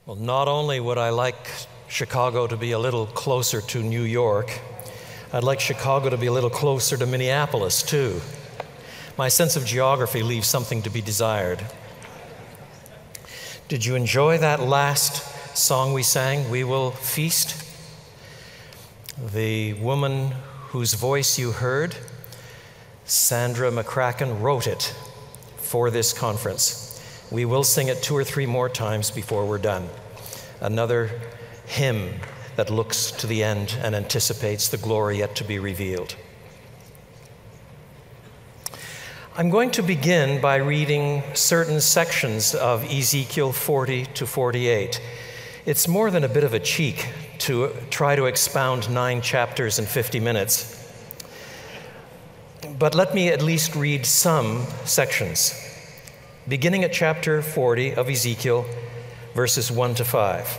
Well, not only would I like Chicago to be a little closer to New York, I'd like Chicago to be a little closer to Minneapolis, too. My sense of geography leaves something to be desired. Did you enjoy that last song we sang, We Will Feast? The woman whose voice you heard, Sandra McCracken, wrote it for this conference. We will sing it 2 or 3 more times before we're done. Another hymn that looks to the end and anticipates the glory yet to be revealed. I'm going to begin by reading certain sections of Ezekiel 40 to 48. It's more than a bit of a cheek to try to expound 9 chapters in 50 minutes. But let me at least read some sections. Beginning at chapter 40 of Ezekiel, verses 1 to 5.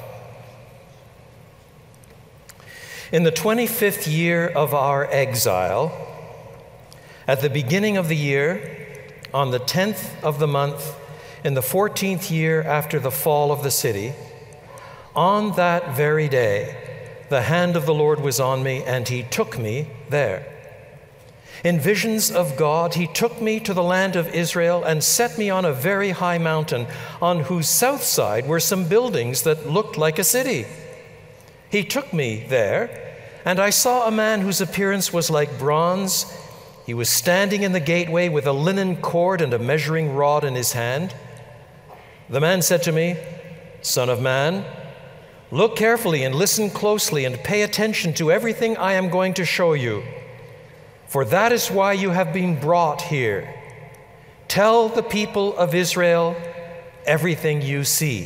In the 25th year of our exile, at the beginning of the year, on the 10th of the month, in the 14th year after the fall of the city, on that very day, the hand of the Lord was on me, and he took me there. In visions of God, he took me to the land of Israel and set me on a very high mountain, on whose south side were some buildings that looked like a city. He took me there, and I saw a man whose appearance was like bronze. He was standing in the gateway with a linen cord and a measuring rod in his hand. The man said to me, Son of man, look carefully and listen closely and pay attention to everything I am going to show you. For that is why you have been brought here. Tell the people of Israel everything you see.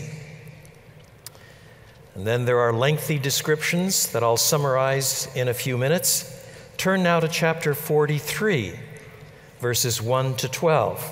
And then there are lengthy descriptions that I'll summarize in a few minutes. Turn now to chapter 43, verses 1 to 12.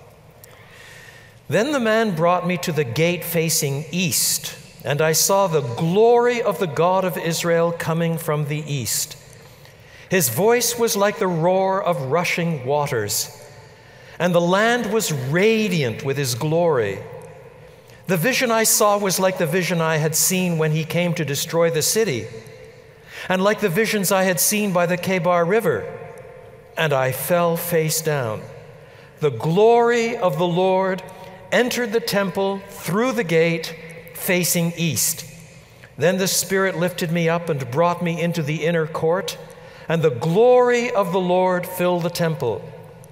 Then the man brought me to the gate facing east, and I saw the glory of the God of Israel coming from the east. His voice was like the roar of rushing waters, and the land was radiant with his glory. The vision I saw was like the vision I had seen when he came to destroy the city, and like the visions I had seen by the Kebar River, and I fell face down. The glory of the Lord entered the temple through the gate facing east. Then the Spirit lifted me up and brought me into the inner court, and the glory of the Lord filled the temple.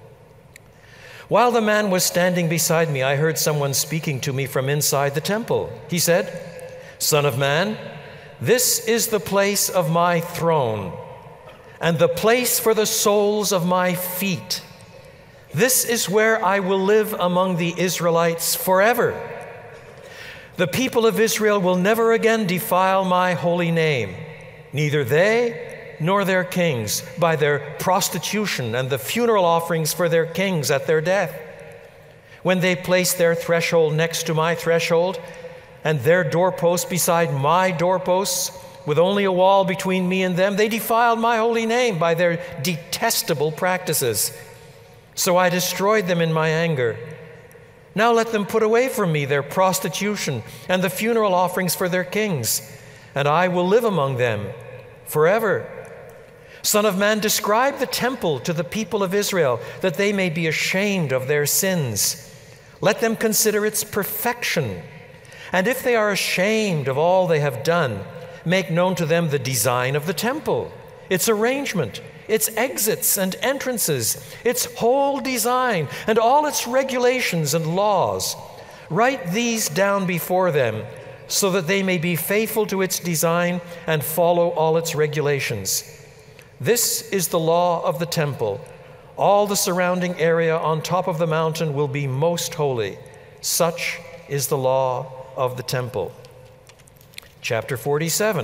While the man was standing beside me, I heard someone speaking to me from inside the temple. He said, Son of man, this is the place of my throne, and the place for the soles of my feet. This is where I will live among the Israelites forever. The people of Israel will never again defile my holy name, neither they nor their kings, by their prostitution and the funeral offerings for their kings at their death. When they place their threshold next to my threshold, and their doorpost beside my doorposts, with only a wall between me and them, they defiled my holy name by their detestable practices. So I destroyed them in my anger. Now let them put away from me their prostitution and the funeral offerings for their kings, and I will live among them forever. Son of man, describe the temple to the people of Israel, that they may be ashamed of their sins. Let them consider its perfection. And if they are ashamed of all they have done, make known to them the design of the temple, its arrangement, its exits and entrances, its whole design, and all its regulations and laws. Write these down before them, so that they may be faithful to its design and follow all its regulations. This is the law of the temple. All the surrounding area on top of the mountain will be most holy. Such is the law of the temple. Chapter 47.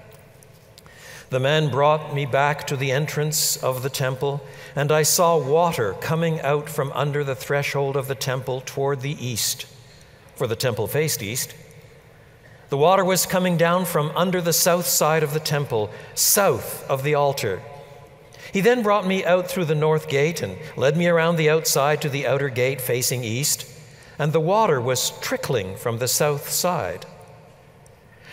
The man brought me back to the entrance of the temple, and I saw water coming out from under the threshold of the temple toward the east, for the temple faced east. The water was coming down from under the south side of the temple, south of the altar. He then brought me out through the north gate and led me around the outside to the outer gate facing east, and the water was trickling from the south side.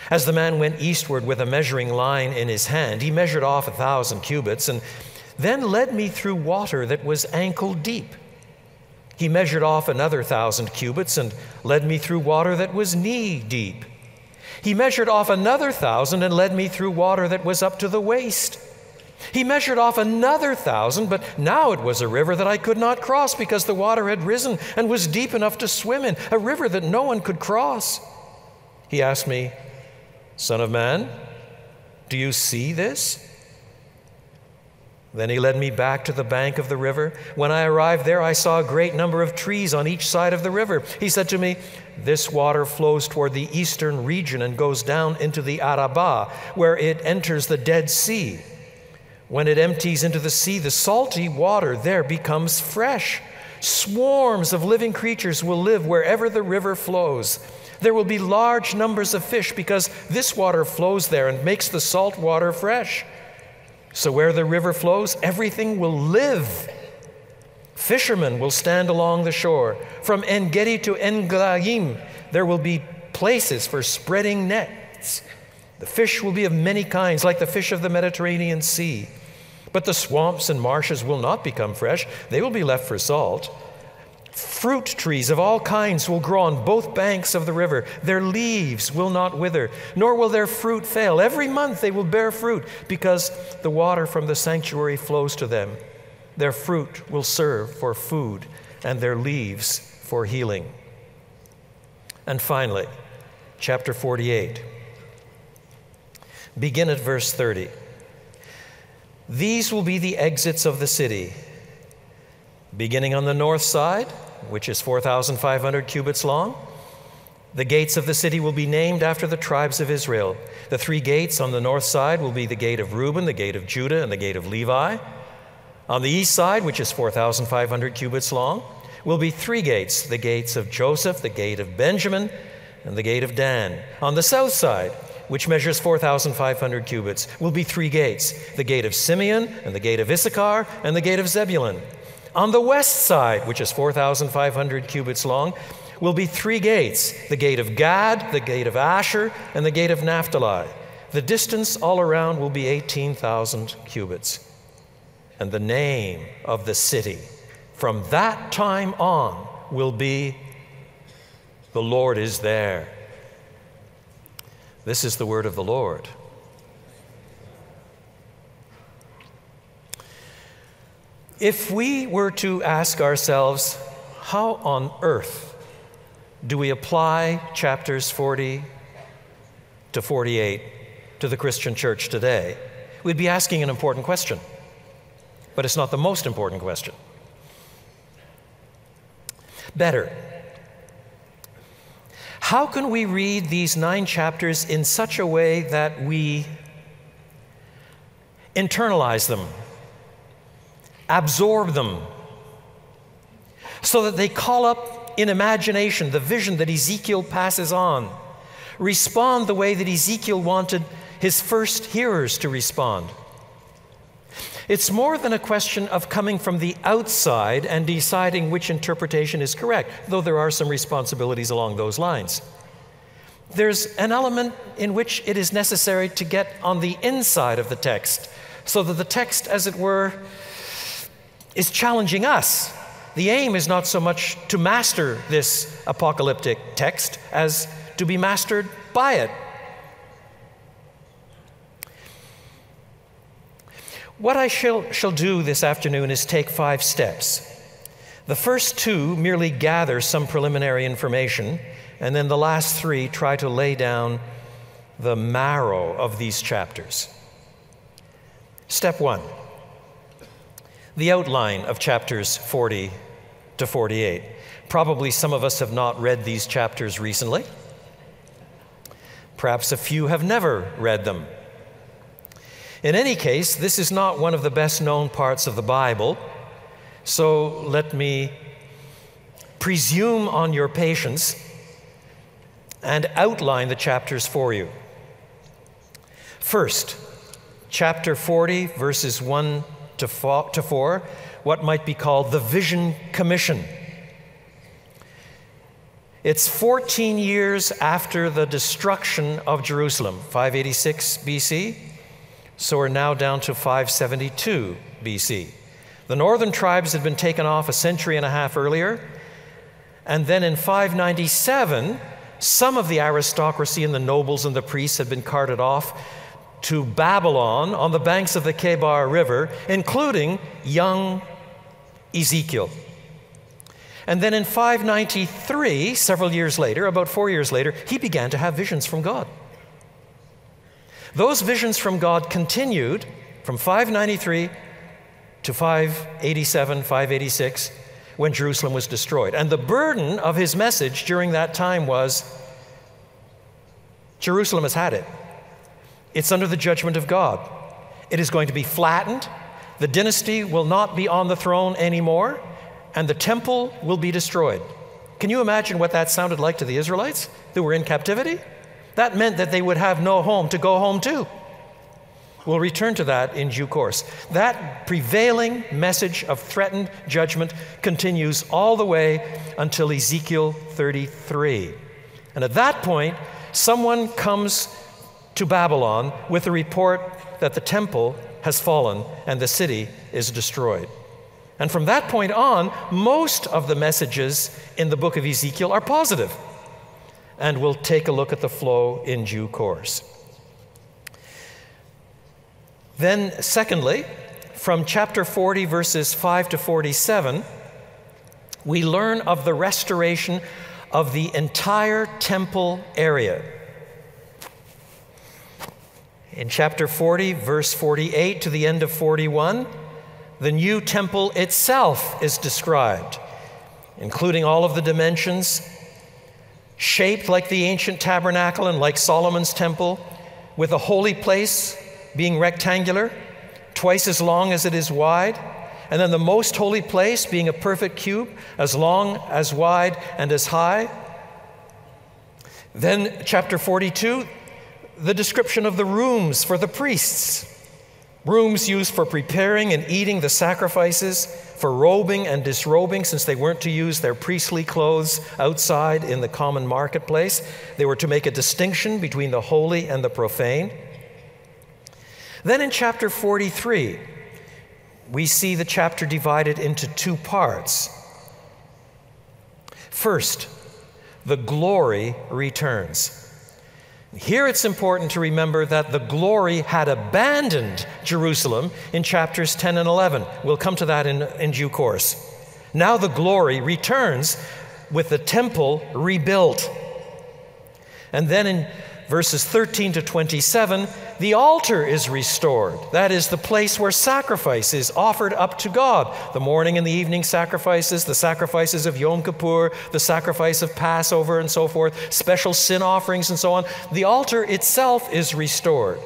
As the man went eastward with a measuring line in his hand, he measured off 1,000 cubits and then led me through water that was ankle deep. He measured off another 1,000 cubits and led me through water that was knee deep. He measured off another 1,000 and led me through water that was up to the waist. He measured off another 1,000, but now it was a river that I could not cross because the water had risen and was deep enough to swim in, a river that no one could cross. He asked me, "Son of man, do you see this?" Then he led me back to the bank of the river. When I arrived there, I saw a great number of trees on each side of the river. He said to me, "This water flows toward the eastern region and goes down into the Arabah, where it enters the Dead Sea. When it empties into the sea, the salty water there becomes fresh. Swarms of living creatures will live wherever the river flows. There will be large numbers of fish because this water flows there and makes the salt water fresh. So where the river flows, everything will live. Fishermen will stand along the shore. From En-Gedi to En-Glaim, there will be places for spreading nets. The fish will be of many kinds, like the fish of the Mediterranean Sea. But the swamps and marshes will not become fresh. They will be left for salt. Fruit trees of all kinds will grow on both banks of the river. Their leaves will not wither, nor will their fruit fail. Every month they will bear fruit, because the water from the sanctuary flows to them. Their fruit will serve for food, and their leaves for healing." And finally, chapter 48. Begin at verse 30. "These will be the exits of the city. Beginning on the north side, which is 4,500 cubits long, the gates of the city will be named after the tribes of Israel. The 3 gates on the north side will be the gate of Reuben, the gate of Judah, and the gate of Levi. On the east side, which is 4,500 cubits long, will be 3 gates, the gates of Joseph, the gate of Benjamin, and the gate of Dan. On the south side, which measures 4,500 cubits, will be 3 gates, the gate of Simeon, and the gate of Issachar, and the gate of Zebulun. On the west side, which is 4,500 cubits long, will be 3 gates, the gate of Gad, the gate of Asher, and the gate of Naphtali. The distance all around will be 18,000 cubits. And the name of the city from that time on will be, 'The Lord is there.'" This is the word of the Lord. If we were to ask ourselves, how on earth do we apply chapters 40 to 48 to the Christian church today, we'd be asking an important question. But it's not the most important question. Better, how can we read these 9 chapters in such a way that we internalize them, absorb them, so that they call up in imagination the vision that Ezekiel passes on, respond the way that Ezekiel wanted his first hearers to respond? It's more than a question of coming from the outside and deciding which interpretation is correct, though there are some responsibilities along those lines. There's an element in which it is necessary to get on the inside of the text, so that the text, as it were, is challenging us. The aim is not so much to master this apocalyptic text as to be mastered by it. What I shall do this afternoon is take 5 steps. The first 2 merely gather some preliminary information, and then the last 3 try to lay down the marrow of these chapters. Step 1. The outline of chapters 40 to 48. Probably some of us have not read these chapters recently. Perhaps a few have never read them. In any case, this is not one of the best known parts of the Bible, so let me presume on your patience and outline the chapters for you. First, chapter 40, verses 1 to 4, what might be called the Vision Commission. It's 14 years after the destruction of Jerusalem, 586 BC. So we're now down to 572 BC. The northern tribes had been taken off a century and a half earlier. And then in 597, some of the aristocracy and the nobles and the priests had been carted off to Babylon on the banks of the Kebar River, including young Ezekiel. And then in 593, several years later, about 4 years later, he began to have visions from God. Those visions from God continued from 593 to 587, 586, when Jerusalem was destroyed. And the burden of his message during that time was, Jerusalem has had it. It's under the judgment of God. It is going to be flattened. The dynasty will not be on the throne anymore, and the temple will be destroyed. Can you imagine what that sounded like to the Israelites who were in captivity? That meant that they would have no home to go home to. We'll return to that in due course. That prevailing message of threatened judgment continues all the way until Ezekiel 33. And at that point, someone comes to Babylon with a report that the temple has fallen and the city is destroyed. And from that point on, most of the messages in the book of Ezekiel are positive. And we'll take a look at the flow in due course. Then, secondly, from chapter 40, verses 5 to 47, we learn of the restoration of the entire temple area. In chapter 40, verse 48 to the end of 41, the new temple itself is described, including all of the dimensions, shaped like the ancient tabernacle and like Solomon's temple, with a holy place being rectangular, twice as long as it is wide, and then the most holy place being a perfect cube, as long, as wide, and as high. Then chapter 42, the description of the rooms for the priests, rooms used for preparing and eating the sacrifices, for robing and disrobing, since they weren't to use their priestly clothes outside in the common marketplace. They were to make a distinction between the holy and the profane. Then in chapter 43, we see the chapter divided into two parts. First, the glory returns. Here it's important to remember that the glory had abandoned Jerusalem in chapters 10 and 11. We'll come to that in due course. Now the glory returns with the temple rebuilt. And then in verses 13 to 27, the altar is restored. That is the place where sacrifice is offered up to God. The morning and the evening sacrifices, the sacrifices of Yom Kippur, the sacrifice of Passover and so forth, special sin offerings and so on. The altar itself is restored.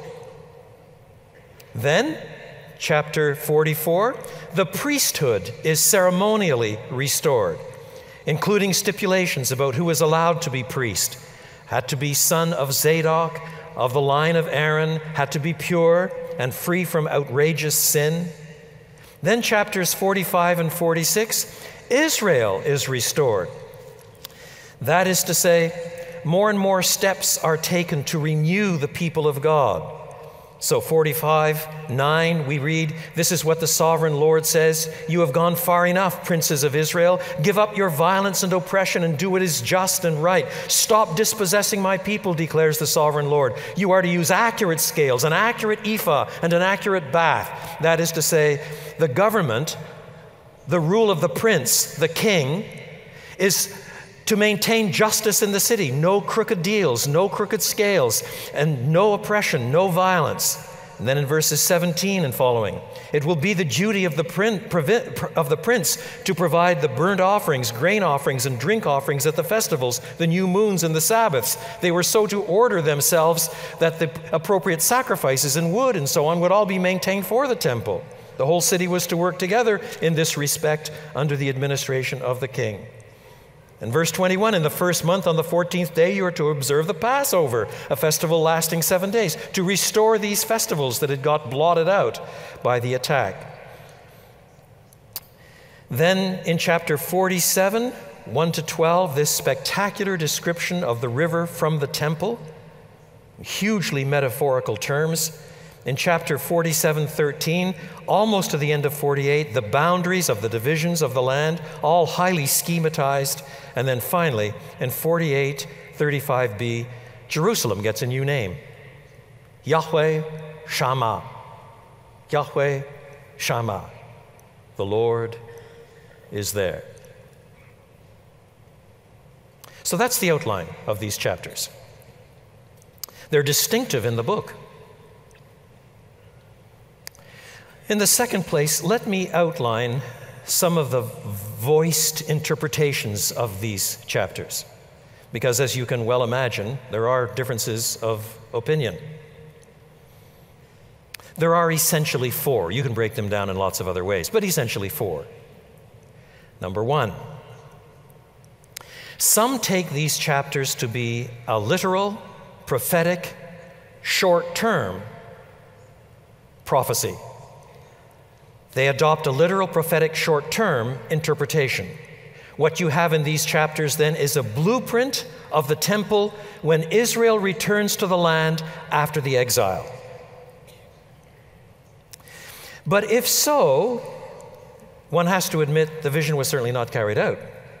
Then, chapter 44, the priesthood is ceremonially restored, including stipulations about who is allowed to be priest. Had to be son of Zadok, of the line of Aaron, had to be pure and free from outrageous sin. Then chapters 45 and 46, Israel is restored. That is to say, more and more steps are taken to renew the people of God. So 45:9, we read, "This is what the sovereign Lord says, you have gone far enough, princes of Israel. Give up your violence and oppression and do what is just and right. Stop dispossessing my people, declares the sovereign Lord. You are to use accurate scales, an accurate ephah, and an accurate bath." That is to say, the government, the rule of the prince, the king, is to maintain justice in the city, no crooked deals, no crooked scales, and no oppression, no violence. And then in verses 17 and following, it will be the duty of the prince to provide the burnt offerings, grain offerings, and drink offerings at the festivals, the new moons, and the Sabbaths. They were so to order themselves that the appropriate sacrifices and wood and so on would all be maintained for the temple. The whole city was to work together in this respect under the administration of the king. In verse 21, in the first month, on the 14th day, you are to observe the Passover, a festival lasting 7 days, to restore these festivals that had got blotted out by the attack. Then in chapter 47, 1 to 12, this spectacular description of the river from the temple, hugely metaphorical terms. In chapter 47:13, almost to the end of 48, the boundaries of the divisions of the land, all highly schematized. And then finally, in 48:35b, Jerusalem gets a new name. Yahweh Shammah. Yahweh Shammah. The Lord is there. So that's the outline of these chapters. They're distinctive in the book. In the second place, let me outline some of the voiced interpretations of these chapters, because as you can well imagine, there are differences of opinion. There are essentially four. You can break them down in lots of other ways, but essentially four. Number one, some take these chapters to be a literal, prophetic, short-term prophecy. They adopt a literal, prophetic, short-term interpretation. What you have in these chapters then is a blueprint of the temple when Israel returns to the land after the exile. But if so, one has to admit the vision was certainly not carried out.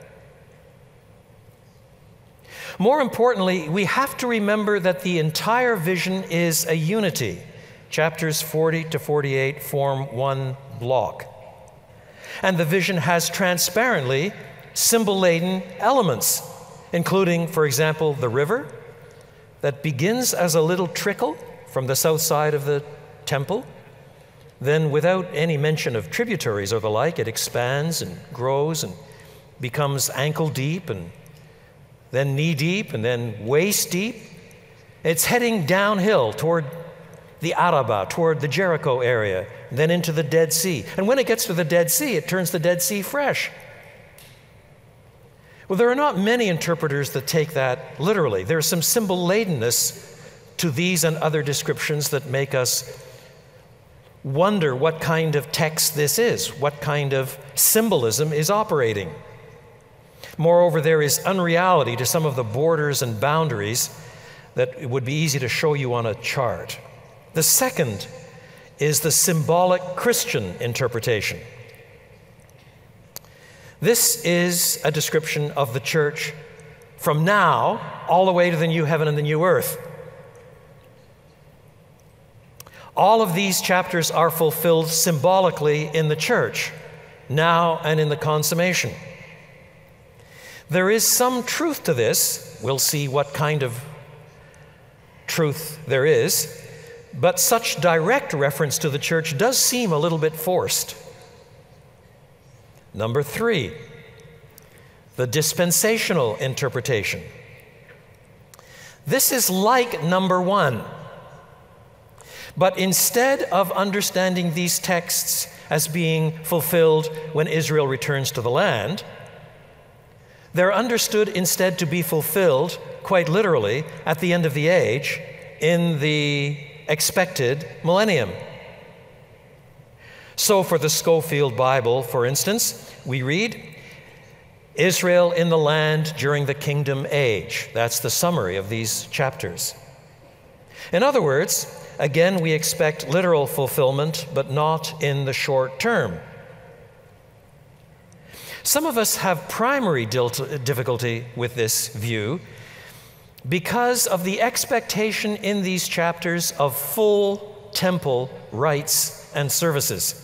More importantly, we have to remember that the entire vision is a unity. Chapters 40 to 48 form one block. And the vision has transparently symbol-laden elements, including, for example, the river that begins as a little trickle from the south side of the temple. Then, without any mention of tributaries or the like, it expands and grows and becomes ankle deep and then knee deep and then waist deep. It's heading downhill toward the Arabah, toward the Jericho area, then into the Dead Sea. And when it gets to the Dead Sea, it turns the Dead Sea fresh. Well, there are not many interpreters that take that literally. There's some symbol-ladenness to these and other descriptions that make us wonder what kind of text this is, what kind of symbolism is operating. Moreover, there is unreality to some of the borders and boundaries that it would be easy to show you on a chart. The second is the symbolic Christian interpretation. This is a description of the church from now all the way to the new heaven and the new earth. All of these chapters are fulfilled symbolically in the church, now and in the consummation. There is some truth to this. We'll see what kind of truth there is. But such direct reference to the church does seem a little bit forced. Number three, the dispensational interpretation. This is like number one. But instead of understanding these texts as being fulfilled when Israel returns to the land, they're understood instead to be fulfilled, quite literally, at the end of the age, in the expected millennium. So for the Scofield Bible, for instance, we read, Israel in the land during the kingdom age. That's the summary of these chapters. In other words, again, we expect literal fulfillment, but not in the short term. Some of us have primary difficulty with this view because of the expectation in these chapters of full temple rites and services.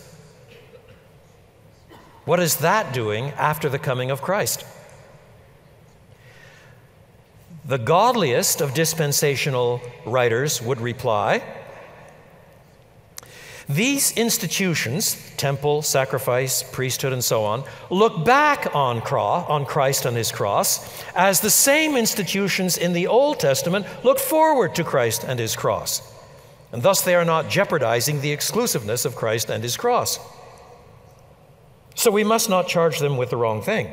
What is that doing after the coming of Christ? The godliest of dispensational writers would reply, these institutions, temple, sacrifice, priesthood, and so on, look back on Christ and his cross as the same institutions in the Old Testament look forward to Christ and his cross. And thus they are not jeopardizing the exclusiveness of Christ and his cross. So we must not charge them with the wrong thing.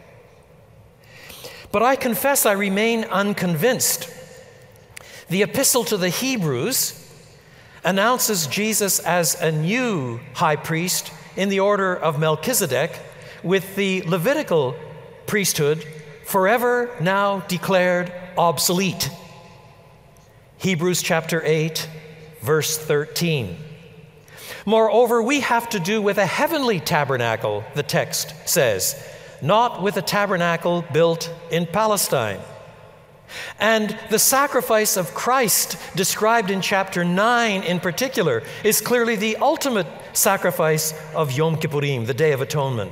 But I confess I remain unconvinced. The Epistle to the Hebrews announces Jesus as a new high priest in the order of Melchizedek, with the Levitical priesthood forever now declared obsolete. Hebrews chapter 8, verse 13. Moreover, we have to do with a heavenly tabernacle, the text says, not with a tabernacle built in Palestine. And the sacrifice of Christ, described in chapter 9 in particular, is clearly the ultimate sacrifice of Yom Kippurim, the Day of Atonement.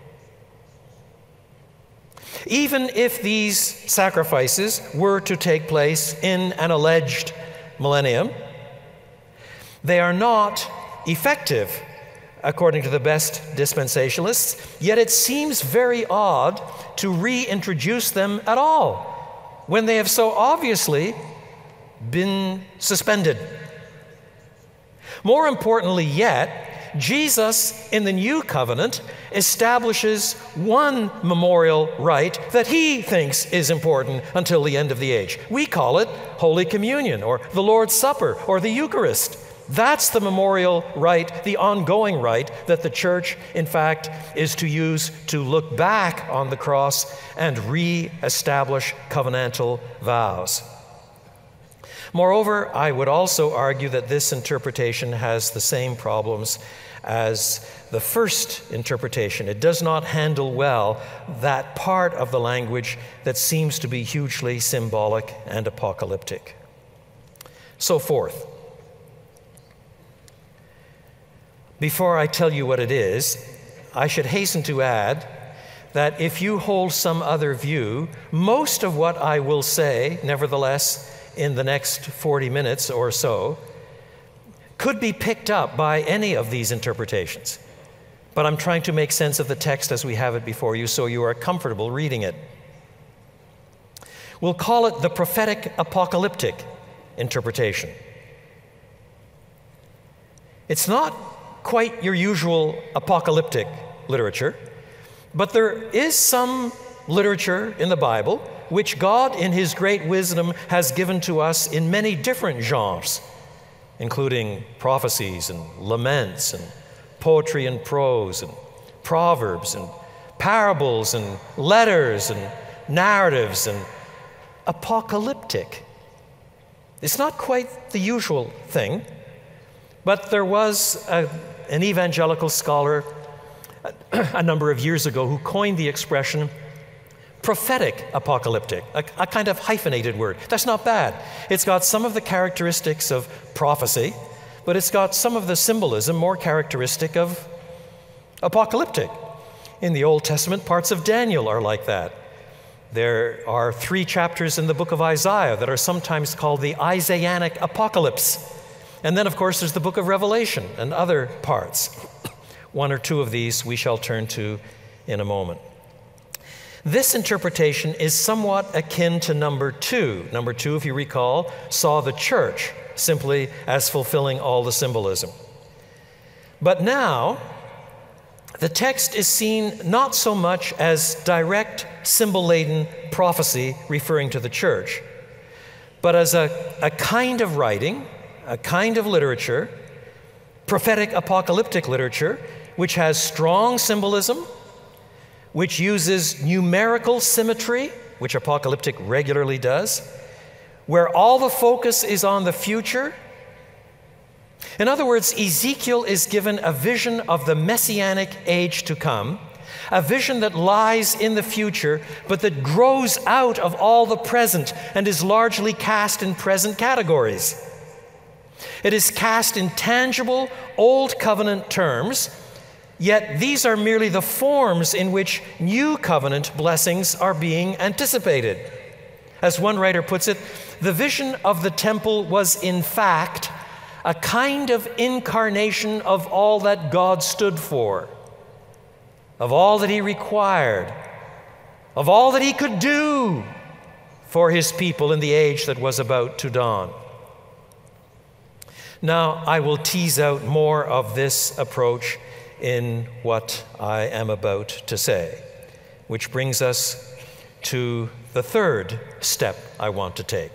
Even if these sacrifices were to take place in an alleged millennium, they are not effective, according to the best dispensationalists, yet it seems very odd to reintroduce them at all when they have so obviously been suspended. More importantly yet, Jesus in the New Covenant establishes one memorial rite that he thinks is important until the end of the age. We call it Holy Communion or the Lord's Supper or the Eucharist. That's the memorial rite, the ongoing rite that the church, in fact, is to use to look back on the cross and re-establish covenantal vows. Moreover, I would also argue that this interpretation has the same problems as the first interpretation. It does not handle well that part of the language that seems to be hugely symbolic and apocalyptic. So forth. Before I tell you what it is, I should hasten to add that if you hold some other view, most of what I will say, nevertheless, in the next 40 minutes or so, could be picked up by any of these interpretations. But I'm trying to make sense of the text as we have it before you so you are comfortable reading it. We'll call it the prophetic apocalyptic interpretation. It's not quite your usual apocalyptic literature, but there is some literature in the Bible which God in his great wisdom has given to us in many different genres, including prophecies and laments and poetry and prose and proverbs and parables and letters and narratives and apocalyptic. It's not quite the usual thing, but there was an evangelical scholar a number of years ago who coined the expression prophetic apocalyptic, a kind of hyphenated word. That's not bad. It's got some of the characteristics of prophecy, but it's got some of the symbolism more characteristic of apocalyptic. In the Old Testament, parts of Daniel are like that. There are 3 chapters in the book of Isaiah that are sometimes called the Isaianic apocalypse. And then, of course, there's the book of Revelation and other parts. 1 or 2 of these we shall turn to in a moment. This interpretation is somewhat akin to number 2. Number 2, if you recall, saw the church simply as fulfilling all the symbolism. But now, the text is seen not so much as direct symbol-laden prophecy referring to the church, but as a kind of writing, a kind of literature, prophetic apocalyptic literature, which has strong symbolism, which uses numerical symmetry, which apocalyptic regularly does, where all the focus is on the future. In other words, Ezekiel is given a vision of the messianic age to come, a vision that lies in the future, but that grows out of all the present and is largely cast in present categories. It is cast in tangible, Old Covenant terms, yet these are merely the forms in which New Covenant blessings are being anticipated. As one writer puts it, the vision of the temple was in fact a kind of incarnation of all that God stood for, of all that he required, of all that he could do for his people in the age that was about to dawn. Now, I will tease out more of this approach in what I am about to say, which brings us to the third step I want to take.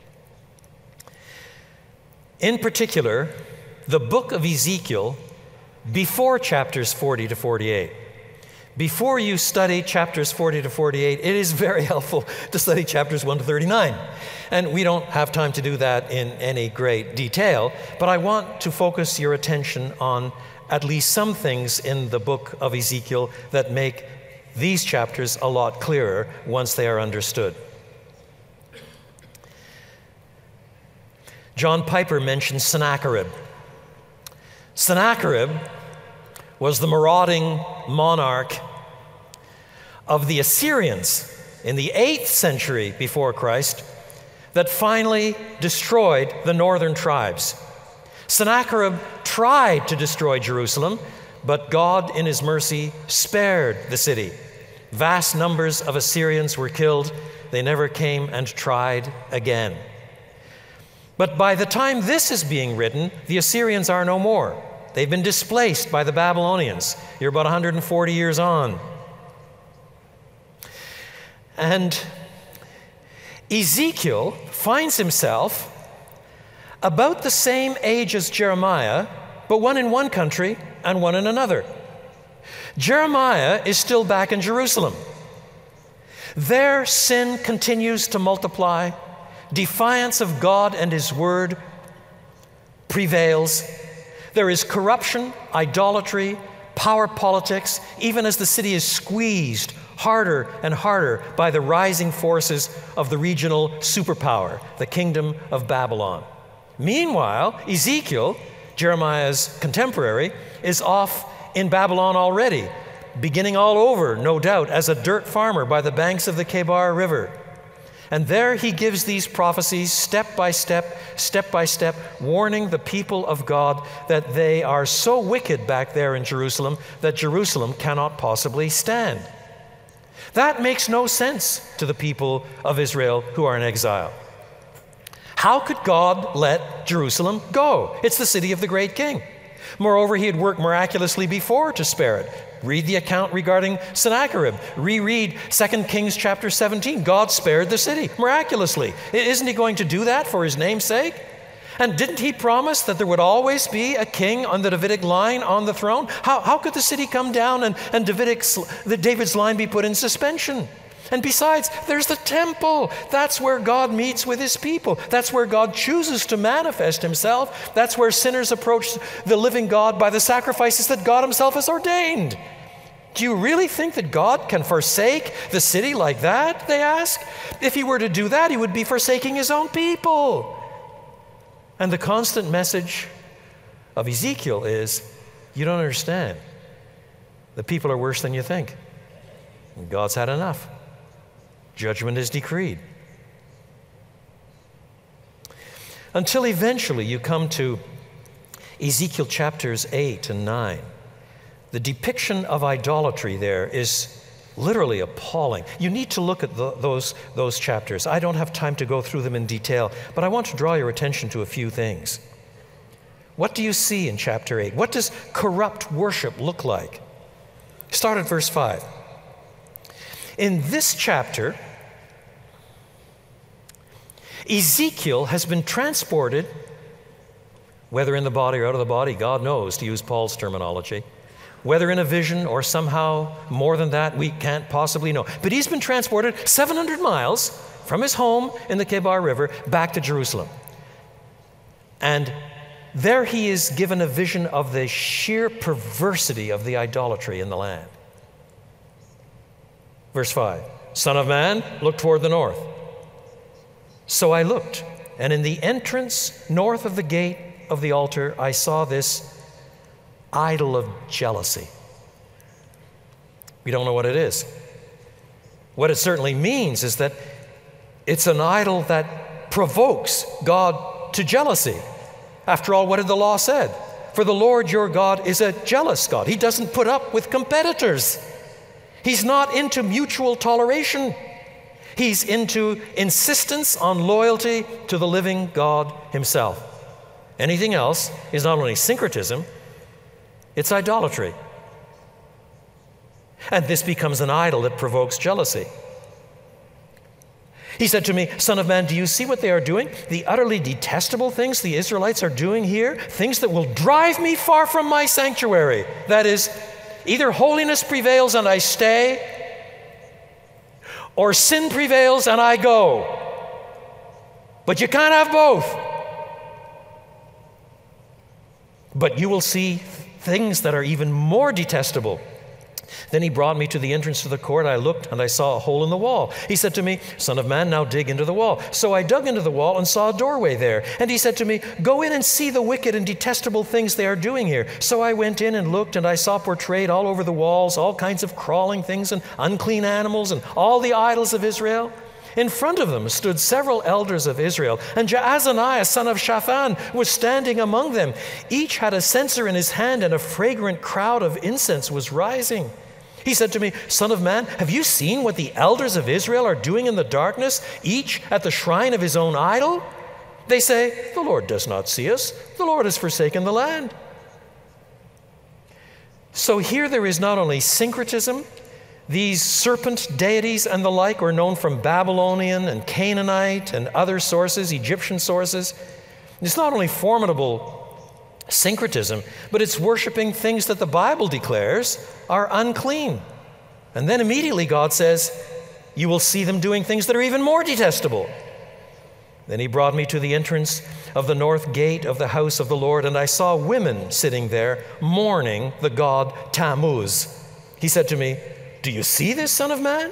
In particular, the book of Ezekiel, before chapters 40 to 48, Before you study chapters 40 to 48, it is very helpful to study chapters 1 to 39. And we don't have time to do that in any great detail, but I want to focus your attention on at least some things in the book of Ezekiel that make these chapters a lot clearer once they are understood. John Piper mentions Sennacherib. Sennacherib was the marauding monarch of the Assyrians in the 8th century before Christ that finally destroyed the northern tribes. Sennacherib tried to destroy Jerusalem, but God in his mercy spared the city. Vast numbers of Assyrians were killed. They never came and tried again. But by the time this is being written, the Assyrians are no more. They've been displaced by the Babylonians. You're about 140 years on. And Ezekiel finds himself about the same age as Jeremiah, but one in one country and one in another. Jeremiah is still back in Jerusalem. There, sin continues to multiply. Defiance of God and His Word prevails. There is corruption, idolatry, power politics, even as the city is squeezed harder and harder by the rising forces of the regional superpower, the kingdom of Babylon. Meanwhile, Ezekiel, Jeremiah's contemporary, is off in Babylon already, beginning all over, no doubt, as a dirt farmer by the banks of the Kebar River. And there he gives these prophecies step by step, warning the people of God that they are so wicked back there in Jerusalem that Jerusalem cannot possibly stand. That makes no sense to the people of Israel who are in exile. How could God let Jerusalem go? It's the city of the great king. Moreover, he had worked miraculously before to spare it. Read the account regarding Sennacherib. Reread 2 Kings chapter 17. God spared the city miraculously. Isn't he going to do that for his name's sake? And didn't he promise that there would always be a king on the Davidic line on the throne? How could the city come down and David's line be put in suspension? And besides, there's the temple. That's where God meets with his people. That's where God chooses to manifest himself. That's where sinners approach the living God by the sacrifices that God himself has ordained. Do you really think that God can forsake the city like that, they ask? If he were to do that, he would be forsaking his own people. And the constant message of Ezekiel is, you don't understand. The people are worse than you think. And God's had enough. Judgment is decreed. Until eventually you come to Ezekiel chapters 8 and 9. The depiction of idolatry there is literally appalling. You need to look at those chapters. I don't have time to go through them in detail, but I want to draw your attention to a few things. What do you see in chapter 8? What does corrupt worship look like? Start at verse 5. In this chapter, Ezekiel has been transported, whether in the body or out of the body, God knows, to use Paul's terminology. Whether in a vision or somehow more than that, we can't possibly know. But he's been transported 700 miles from his home in the Kebar River back to Jerusalem. And there he is given a vision of the sheer perversity of the idolatry in the land. Verse 5, Son of man, look toward the north. So I looked, and in the entrance north of the gate of the altar, I saw this idol of jealousy. We don't know what it is. What it certainly means is that it's an idol that provokes God to jealousy. After all, what did the law said? For the Lord your God is a jealous God. He doesn't put up with competitors. He's not into mutual toleration. He's into insistence on loyalty to the living God himself. Anything else is not only syncretism, it's idolatry. And this becomes an idol that provokes jealousy. He said to me, Son of man, do you see what they are doing? The utterly detestable things the Israelites are doing here, things that will drive me far from my sanctuary. That is, either holiness prevails and I stay, or sin prevails and I go. But you can't have both. But you will see things that are even more detestable. Then he brought me to the entrance to the court. I looked, and I saw a hole in the wall. He said to me, "Son of man, now dig into the wall." So I dug into the wall and saw a doorway there. And he said to me, "Go in and see the wicked and detestable things they are doing here." So I went in and looked, and I saw portrayed all over the walls all kinds of crawling things and unclean animals and all the idols of Israel. In front of them stood several elders of Israel, and Jaazaniah, son of Shaphan, was standing among them. Each had a censer in his hand, and a fragrant cloud of incense was rising. He said to me, "Son of man, have you seen what the elders of Israel are doing in the darkness, each at the shrine of his own idol? They say, 'The Lord does not see us. The Lord has forsaken the land.'" So here there is not only syncretism. These serpent deities and the like were known from Babylonian and Canaanite and other sources, Egyptian sources. It's not only formidable syncretism, but it's worshiping things that the Bible declares are unclean. And then immediately God says, you will see them doing things that are even more detestable. Then he brought me to the entrance of the north gate of the house of the Lord, and I saw women sitting there mourning the god Tammuz. He said to me, "Do you see this, son of man?"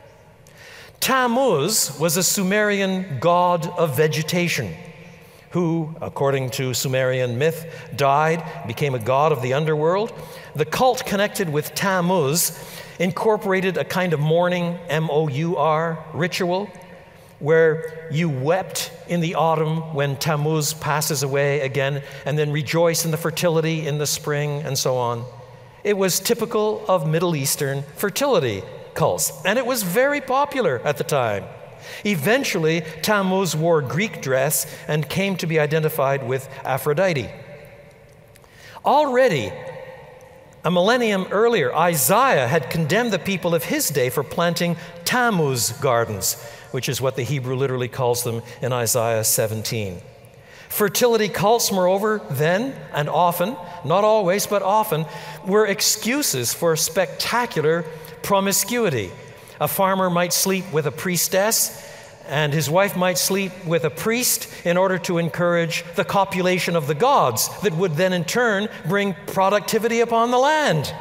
Tammuz was a Sumerian god of vegetation who, according to Sumerian myth, died, became a god of the underworld. The cult connected with Tammuz incorporated a kind of mourning, M-O-U-R, ritual, where you wept in the autumn when Tammuz passes away again, and then rejoice in the fertility in the spring, and so on. It was typical of Middle Eastern fertility cults, and it was very popular at the time. Eventually, Tammuz wore Greek dress and came to be identified with Aphrodite. Already, a millennium earlier, Isaiah had condemned the people of his day for planting Tammuz gardens, which is what the Hebrew literally calls them in Isaiah 17. Fertility cults, moreover, then and often, not always, but often, were excuses for spectacular promiscuity. A farmer might sleep with a priestess, and his wife might sleep with a priest in order to encourage the copulation of the gods that would then in turn bring productivity upon the land.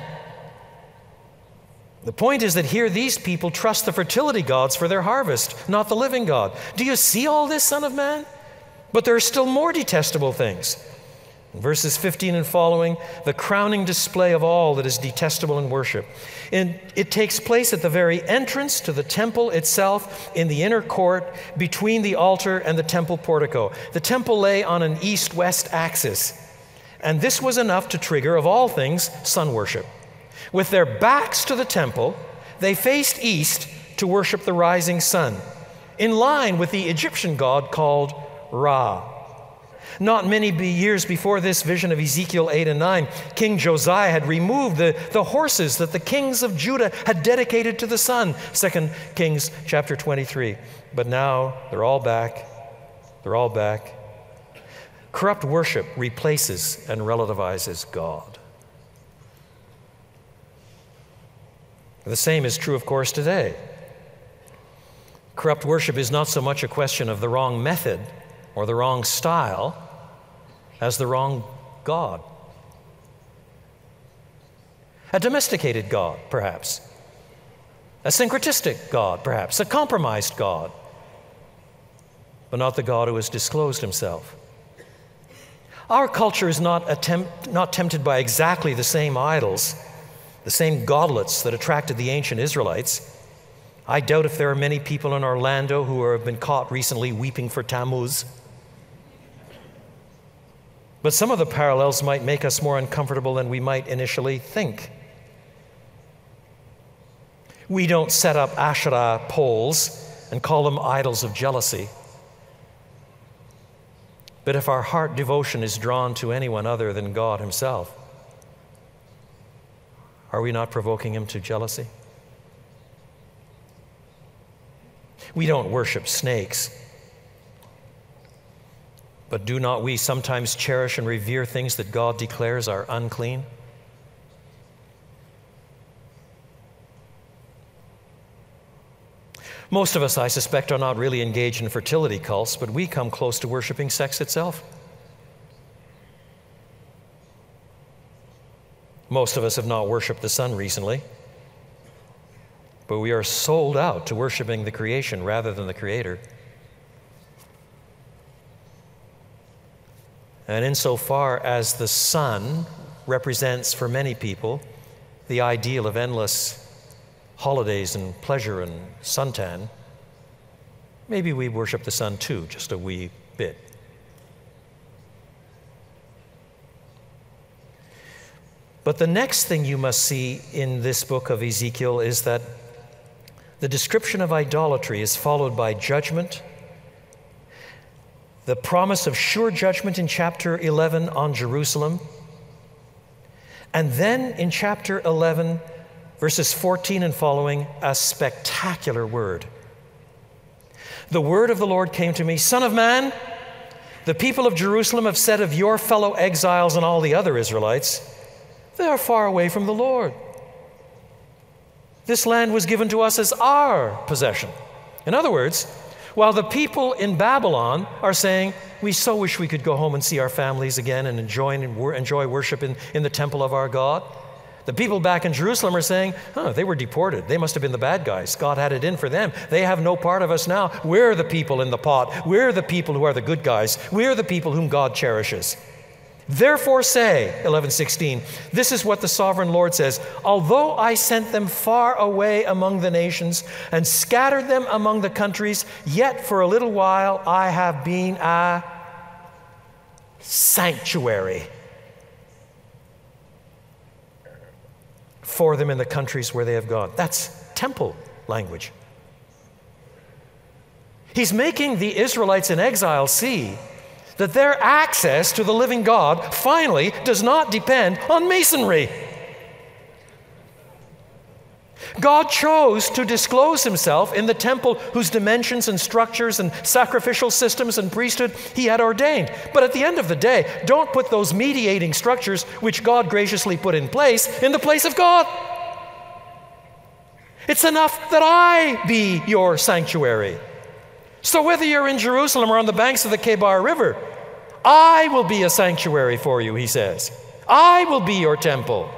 The point is that here these people trust the fertility gods for their harvest, not the living God. Do you see all this, son of man? But there are still more detestable things. In verses 15 and following, the crowning display of all that is detestable in worship. It takes place at the very entrance to the temple itself in the inner court between the altar and the temple portico. The temple lay on an east-west axis, and this was enough to trigger, of all things, sun worship. With their backs to the temple, they faced east to worship the rising sun, in line with the Egyptian god called Ra. Not many years before this vision of Ezekiel 8 and 9, King Josiah had removed the horses that the kings of Judah had dedicated to the sun, 2 Kings chapter 23. But now they're all back. They're all back. Corrupt worship replaces and relativizes God. The same is true, of course, today. Corrupt worship is not so much a question of the wrong method or the wrong style as the wrong God. A domesticated God, perhaps. A syncretistic God, perhaps. A compromised God. But not the God who has disclosed himself. Our culture is not tempted by exactly the same idols, the same godlets that attracted the ancient Israelites. I doubt if there are many people in Orlando who have been caught recently weeping for Tammuz. But some of the parallels might make us more uncomfortable than we might initially think. We don't set up Asherah poles and call them idols of jealousy. But if our heart devotion is drawn to anyone other than God himself, are we not provoking him to jealousy? We don't worship snakes. But do not we sometimes cherish and revere things that God declares are unclean? Most of us, I suspect, are not really engaged in fertility cults, but we come close to worshiping sex itself. Most of us have not worshiped the sun recently, but we are sold out to worshiping the creation rather than the Creator. And insofar as the sun represents for many people the ideal of endless holidays and pleasure and suntan, maybe we worship the sun too, just a wee bit. But the next thing you must see in this book of Ezekiel is that the description of idolatry is followed by judgment, the promise of sure judgment in chapter 11 on Jerusalem, and then in chapter 11, verses 14 and following, a spectacular word. The word of the Lord came to me, Son of man, the people of Jerusalem have said of your fellow exiles and all the other Israelites, they are far away from the Lord. This land was given to us as our possession. In other words, while the people in Babylon are saying, we so wish we could go home and see our families again and enjoy worship in the temple of our God, the people back in Jerusalem are saying, they were deported. They must have been the bad guys. God had it in for them. They have no part of us now. We're the people in the pot. We're the people who are the good guys. We're the people whom God cherishes. Therefore say, 11:16, this is what the sovereign Lord says, although I sent them far away among the nations and scattered them among the countries, yet for a little while I have been a sanctuary for them in the countries where they have gone. That's temple language. He's making the Israelites in exile see that their access to the living God finally does not depend on masonry. God chose to disclose himself in the temple whose dimensions and structures and sacrificial systems and priesthood he had ordained. But at the end of the day, don't put those mediating structures which God graciously put in the place of God. It's enough that I be your sanctuary. So whether you're in Jerusalem or on the banks of the Kebar River, I will be a sanctuary for you, he says. I will be your temple.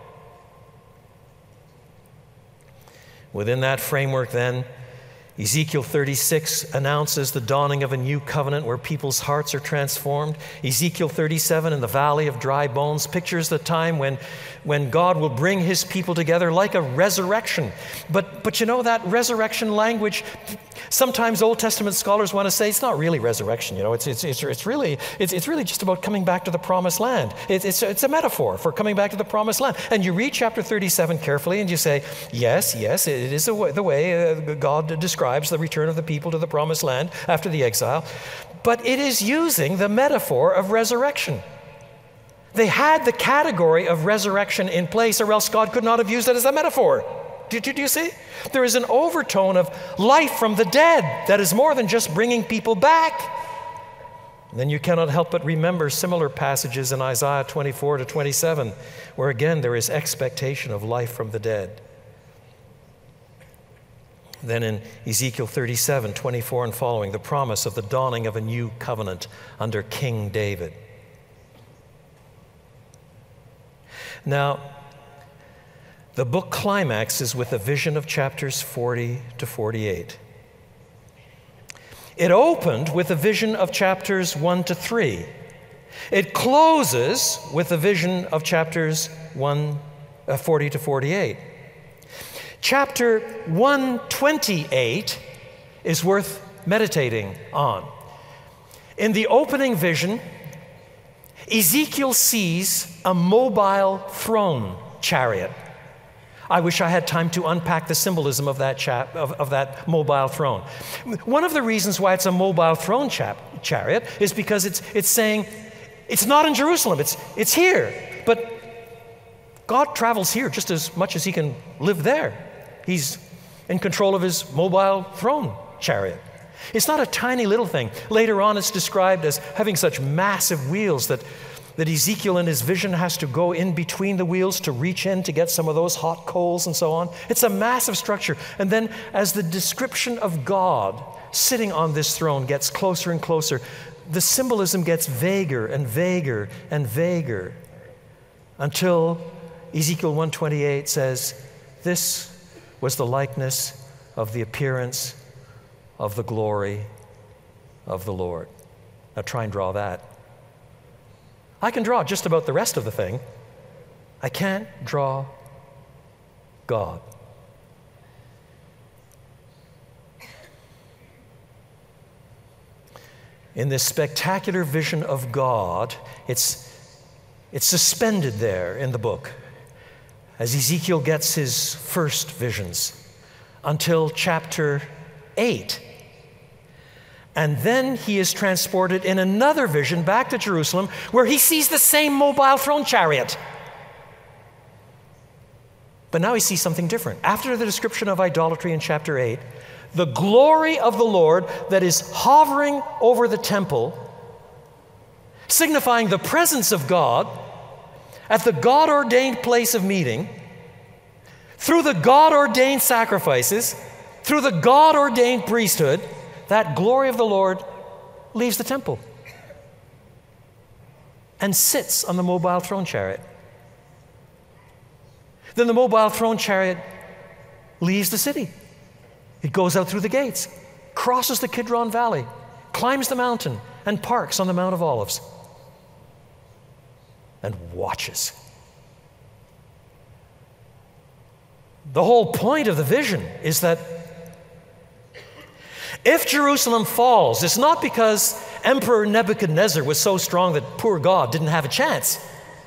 Within that framework, then, Ezekiel 36 announces the dawning of a new covenant where people's hearts are transformed. Ezekiel 37 in the valley of dry bones pictures the time when God will bring his people together like a resurrection. But you know, that resurrection language, sometimes Old Testament scholars want to say it's not really resurrection. You know, it's really just about coming back to the promised land. It's a metaphor for coming back to the promised land. And you read chapter 37 carefully and you say, yes, it is the way God describes the return of the people to the promised land after the exile. But it is using the metaphor of resurrection. They had the category of resurrection in place, or else God could not have used it as a metaphor. Do you see? There is an overtone of life from the dead that is more than just bringing people back. And then you cannot help but remember similar passages in Isaiah 24 to 27, where again there is expectation of life from the dead. Then in Ezekiel 37, 24 and following, the promise of the dawning of a new covenant under King David. Now, the book climaxes with a vision of chapters 40 to 48. It opened with a vision of chapters 1 to 3. It closes with a vision of chapters 40 to 48. Chapter 128 is worth meditating on. In the opening vision, Ezekiel sees a mobile throne chariot. I wish I had time to unpack the symbolism of that mobile throne. One of the reasons why it's a mobile throne chariot is because it's saying it's not in Jerusalem, it's here. But God travels here just as much as he can live there. He's in control of his mobile throne chariot. It's not a tiny little thing. Later on, it's described as having such massive wheels that that Ezekiel in his vision has to go in between the wheels to reach in to get some of those hot coals and so on. It's a massive structure. And then as the description of God sitting on this throne gets closer and closer, the symbolism gets vaguer and vaguer and vaguer until Ezekiel 1:28 says, this was the likeness of the appearance of the glory of the Lord. Now try and draw that. I can draw just about the rest of the thing. I can't draw God. In this spectacular vision of God, it's suspended there in the book as Ezekiel gets his first visions until chapter 8. And then he is transported in another vision back to Jerusalem where he sees the same mobile throne chariot. But now he sees something different. After the description of idolatry in chapter 8, the glory of the Lord that is hovering over the temple, signifying the presence of God at the God-ordained place of meeting, through the God-ordained sacrifices, through the God-ordained priesthood, that glory of the Lord leaves the temple and sits on the mobile throne chariot. Then the mobile throne chariot leaves the city. It goes out through the gates, crosses the Kidron Valley, climbs the mountain, and parks on the Mount of Olives and watches. The whole point of the vision is that if Jerusalem falls, it's not because Emperor Nebuchadnezzar was so strong that poor God didn't have a chance.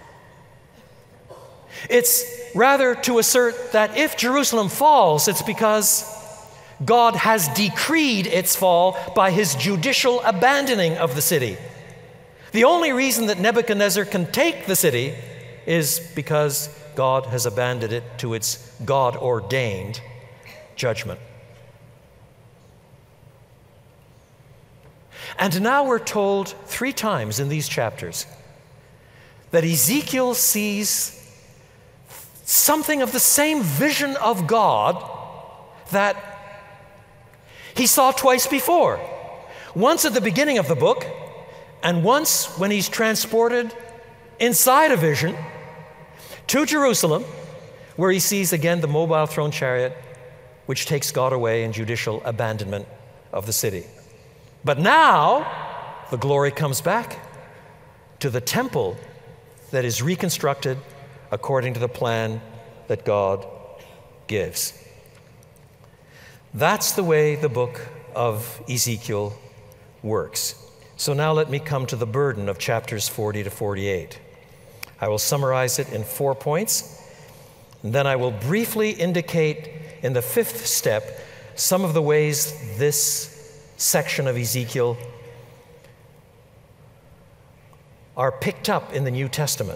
It's rather to assert that if Jerusalem falls, it's because God has decreed its fall by his judicial abandoning of the city. The only reason that Nebuchadnezzar can take the city is because God has abandoned it to its God-ordained judgment. And now we're told 3 times in these chapters that Ezekiel sees something of the same vision of God that he saw twice before. Once at the beginning of the book, and once when he's transported inside a vision to Jerusalem, where he sees again the mobile throne chariot, which takes God away in judicial abandonment of the city. But now, the glory comes back to the temple that is reconstructed according to the plan that God gives. That's the way the book of Ezekiel works. So now let me come to the burden of chapters 40 to 48. I will summarize it in 4 points, and then I will briefly indicate in the 5th step some of the ways this section of Ezekiel are picked up in the New Testament.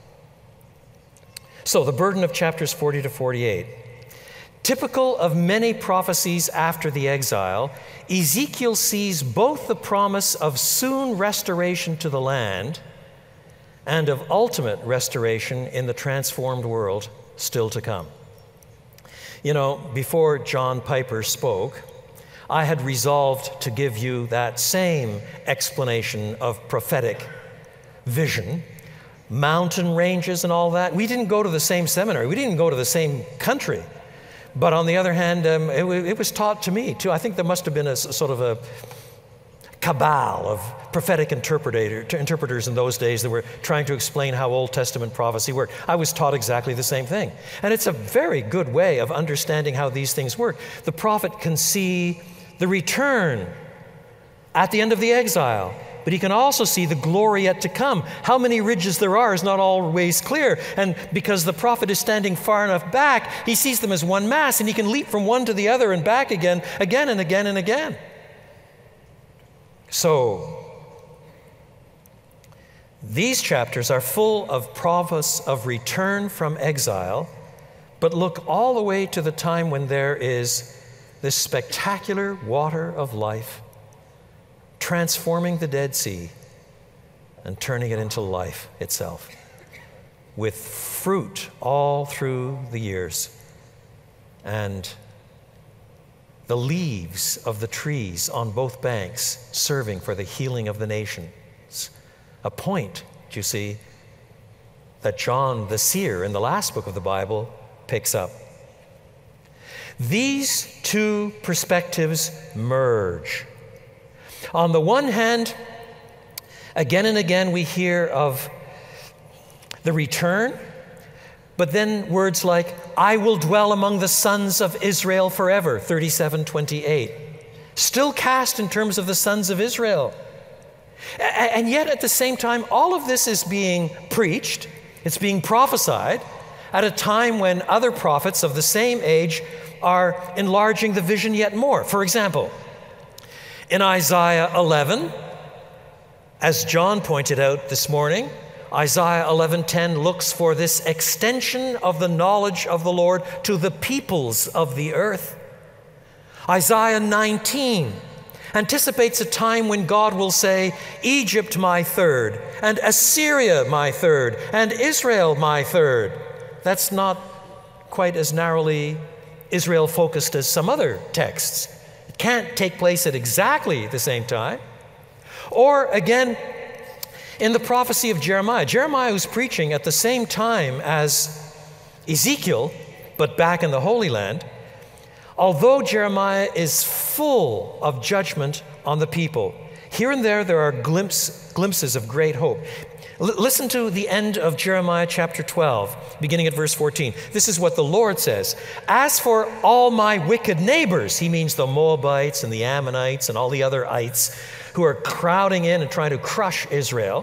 So the burden of chapters 40 to 48. Typical of many prophecies after the exile, Ezekiel sees both the promise of soon restoration to the land and of ultimate restoration in the transformed world still to come. You know, before John Piper spoke, I had resolved to give you that same explanation of prophetic vision, mountain ranges and all that. We didn't go to the same seminary. We didn't go to the same country. But on the other hand, it was taught to me too. I think there must have been a sort of a cabal of prophetic interpreters in those days that were trying to explain how Old Testament prophecy worked. I was taught exactly the same thing. And it's a very good way of understanding how these things work. The prophet can see the return at the end of the exile, but he can also see the glory yet to come. How many ridges there are is not always clear. And because the prophet is standing far enough back, he sees them as one mass, and he can leap from one to the other and back again and again and again. So, these chapters are full of promise of return from exile, but look all the way to the time when there is this spectacular water of life transforming the Dead Sea and turning it into life itself, with fruit all through the years, and the leaves of the trees on both banks serving for the healing of the nations. A point, you see, that John the seer in the last book of the Bible picks up. These two perspectives merge. On the one hand, again and again we hear of the return, but then words like, I will dwell among the sons of Israel forever, 37:28, still cast in terms of the sons of Israel. And yet at the same time, all of this is being preached, it's being prophesied at a time when other prophets of the same age are enlarging the vision yet more. For example, in Isaiah 11, as John pointed out this morning, Isaiah 11:10 looks for this extension of the knowledge of the Lord to the peoples of the earth. Isaiah 19 anticipates a time when God will say, Egypt my third, and Assyria my third, and Israel my third. That's not quite as narrowly Israel-focused as some other texts. It can't take place at exactly the same time. Or again, in the prophecy of Jeremiah was preaching at the same time as Ezekiel, but back in the Holy Land. Although Jeremiah is full of judgment on the people, here and there are glimpses of great hope. Listen to the end of Jeremiah chapter 12, beginning at verse 14. This is what the Lord says. As for all my wicked neighbors, he means the Moabites and the Ammonites and all the other ites who are crowding in and trying to crush Israel.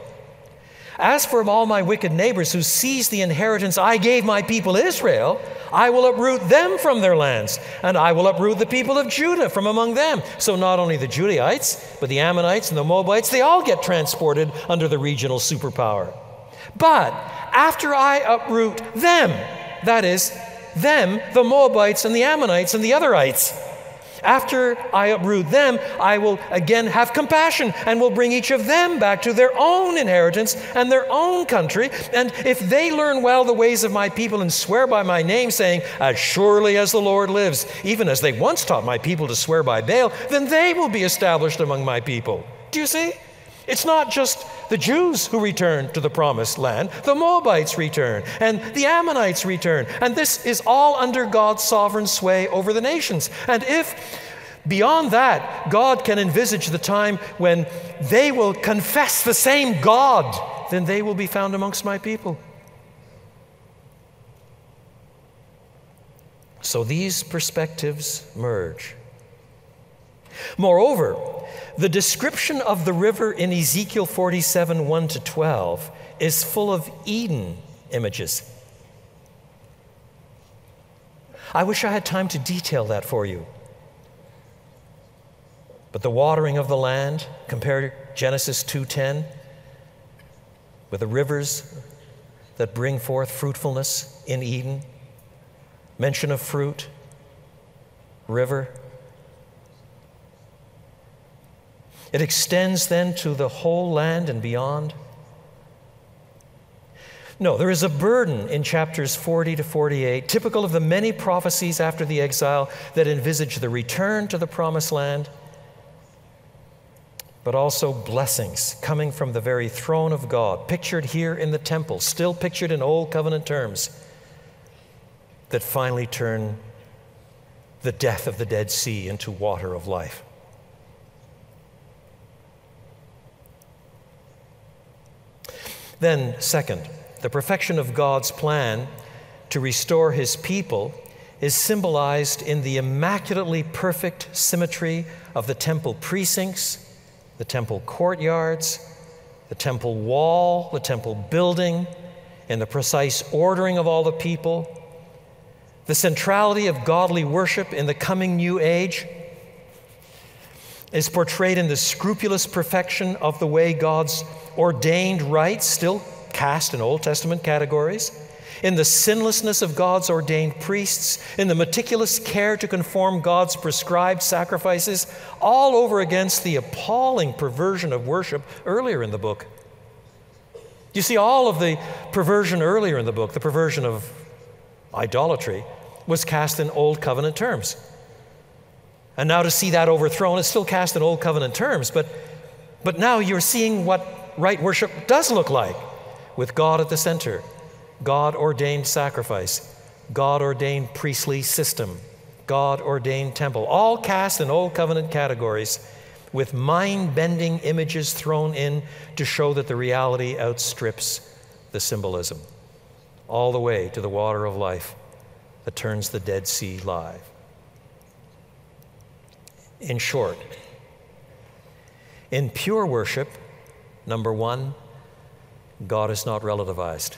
As for all my wicked neighbors who seize the inheritance I gave my people Israel, I will uproot them from their lands, and I will uproot the people of Judah from among them. So not only the Judaites, but the Ammonites and the Moabites, they all get transported under the regional superpower. But after I uproot them, that is, them, the Moabites and the Ammonites and the otherites, after I uproot them, I will again have compassion and will bring each of them back to their own inheritance and their own country. And if they learn well the ways of my people and swear by my name, saying, as surely as the Lord lives, even as they once taught my people to swear by Baal, then they will be established among my people. Do you see? It's not just the Jews who return to the promised land. The Moabites return, and the Ammonites return. And this is all under God's sovereign sway over the nations. And if beyond that, God can envisage the time when they will confess the same God, then they will be found amongst my people. So these perspectives merge. Moreover, the description of the river in Ezekiel 47, 1-12 is full of Eden images. I wish I had time to detail that for you. But the watering of the land, compare Genesis 2:10 with the rivers that bring forth fruitfulness in Eden. Mention of fruit, river. It extends then to the whole land and beyond. No, there is a burden in chapters 40-48, typical of the many prophecies after the exile that envisage the return to the promised land, but also blessings coming from the very throne of God, pictured here in the temple, still pictured in Old Covenant terms, that finally turn the death of the Dead Sea into water of life. Then, second, the perfection of God's plan to restore his people is symbolized in the immaculately perfect symmetry of the temple precincts, the temple courtyards, the temple wall, the temple building, in the precise ordering of all the people, the centrality of godly worship in the coming new age is portrayed in the scrupulous perfection of the way God's ordained rites, still cast in Old Testament categories, in the sinlessness of God's ordained priests, in the meticulous care to conform God's prescribed sacrifices, all over against the appalling perversion of worship earlier in the book. You see, all of the perversion earlier in the book, the perversion of idolatry, was cast in Old Covenant terms. And now to see that overthrown, it's still cast in Old Covenant terms, but now you're seeing what right worship does look like, with God at the center, God-ordained sacrifice, God-ordained priestly system, God-ordained temple, all cast in Old Covenant categories, with mind-bending images thrown in to show that the reality outstrips the symbolism, all the way to the water of life that turns the Dead Sea live. In short, in pure worship, number one, God is not relativized.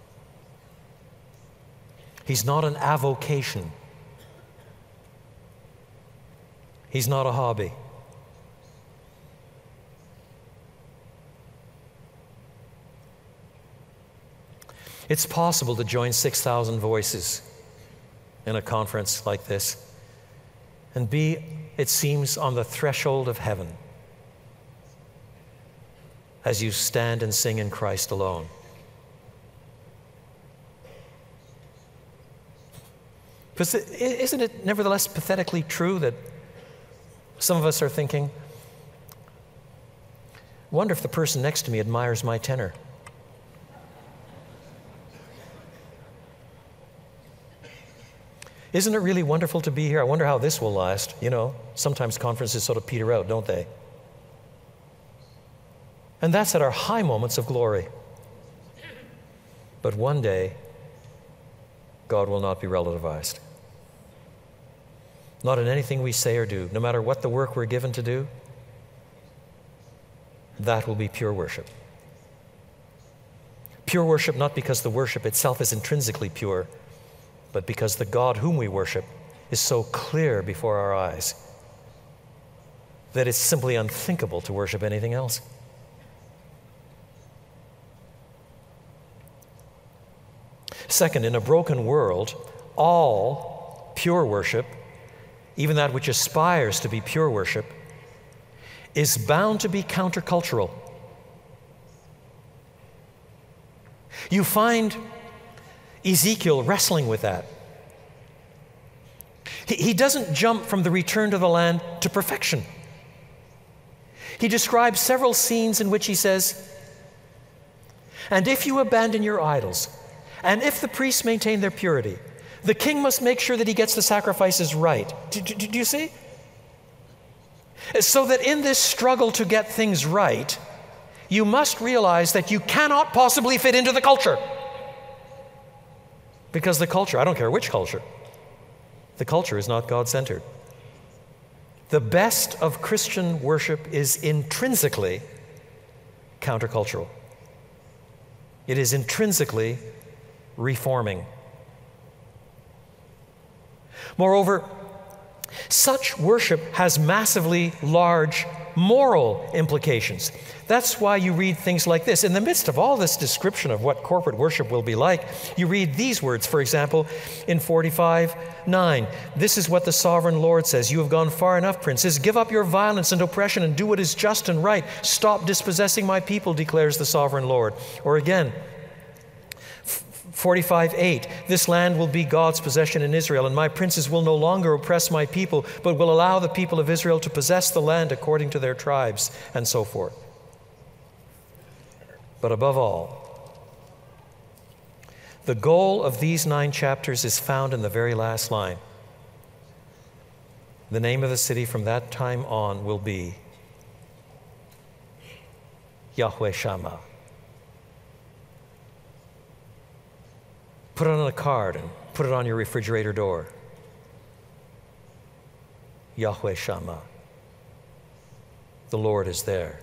He's not an avocation. He's not a hobby. It's possible to join 6,000 voices in a conference like this and be, it seems, on the threshold of heaven as you stand and sing in Christ alone. Because isn't it nevertheless pathetically true that some of us are thinking, wonder if the person next to me admires my tenor? Isn't it really wonderful to be here? I wonder how this will last. You know, sometimes conferences sort of peter out, don't they? And that's at our high moments of glory. But one day, God will not be relativized. Not in anything we say or do, no matter what the work we're given to do, that will be pure worship. Pure worship not because the worship itself is intrinsically pure, but because the God whom we worship is so clear before our eyes that it's simply unthinkable to worship anything else. Second, in a broken world, all pure worship, even that which aspires to be pure worship, is bound to be countercultural. You find Ezekiel wrestling with that. He doesn't jump from the return to the land to perfection. He describes several scenes in which he says, "And if you abandon your idols, and if the priests maintain their purity, the king must make sure that he gets the sacrifices right." Do you see? So that in this struggle to get things right, you must realize that you cannot possibly fit into the culture. Because the culture, I don't care which culture, the culture is not God-centered. The best of Christian worship is intrinsically countercultural. It is intrinsically reforming. Moreover, such worship has massively large moral implications. That's why you read things like this. In the midst of all this description of what corporate worship will be like, you read these words, for example, in 45:9. "This is what the sovereign Lord says. You have gone far enough, princes. Give up your violence and oppression and do what is just and right. Stop dispossessing my people, declares the sovereign Lord." Or again, 45:8, "This land will be God's possession in Israel, and my princes will no longer oppress my people, but will allow the people of Israel to possess the land according to their tribes," and so forth. But above all, the goal of these 9 chapters is found in the very last line. The name of the city from that time on will be Yahweh Shammah. Put it on a card and put it on your refrigerator door. Yahweh Shammah. The Lord is there.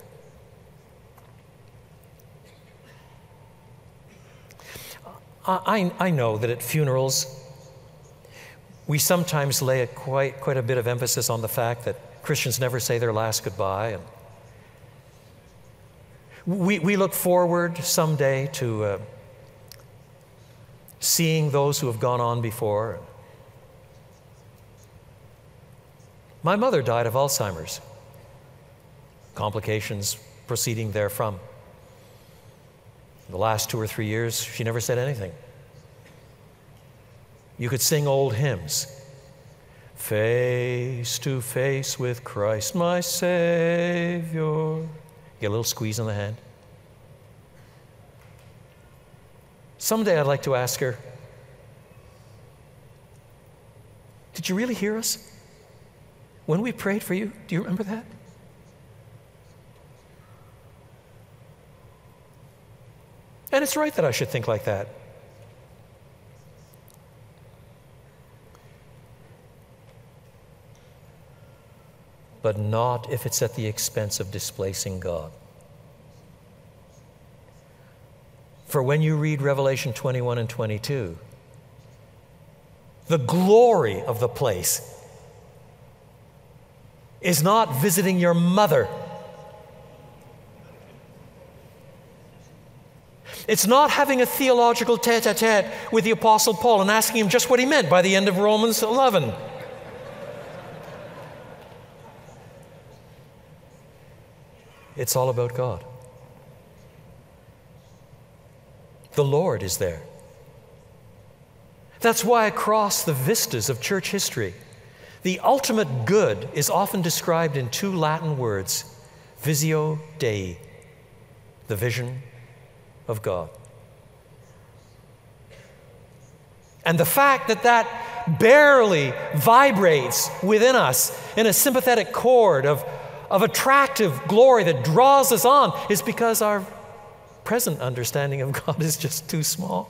I know that at funerals, we sometimes lay quite a bit of emphasis on the fact that Christians never say their last goodbye. And we look forward someday to seeing those who have gone on before. My mother died of Alzheimer's, complications proceeding therefrom. The last 2 or 3 years, she never said anything. You could sing old hymns. Face to face with Christ, my Savior. You get a little squeeze on the hand. Someday I'd like to ask her, did you really hear us? When we prayed for you, do you remember that? And it's right that I should think like that. But not if it's at the expense of displacing God. For when you read Revelation 21 and 22, the glory of the place is not visiting your mother. It's not having a theological tete-a-tete with the Apostle Paul and asking him just what he meant by the end of Romans 11. It's all about God. The Lord is there. That's why across the vistas of church history, the ultimate good is often described in 2 Latin words, visio Dei, the vision of God. And the fact that that barely vibrates within us in a sympathetic chord of attractive glory that draws us on is because our present understanding of God is just too small.